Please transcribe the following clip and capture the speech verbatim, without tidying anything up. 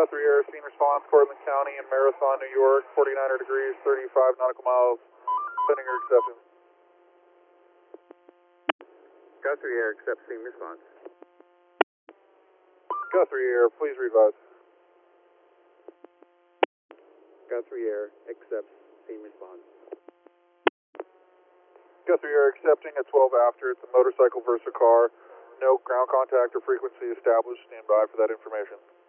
Guthrie Air, scene response, Cortland County and Marathon, New York, forty-nine degrees, thirty-five nautical miles, sending your acceptance. Guthrie Air, accept scene response. Guthrie Air, please revise. Guthrie Air, accept scene response. Guthrie Air accepting at twelve after. It's a motorcycle versus a car. No ground contact or frequency established. Stand by for that information.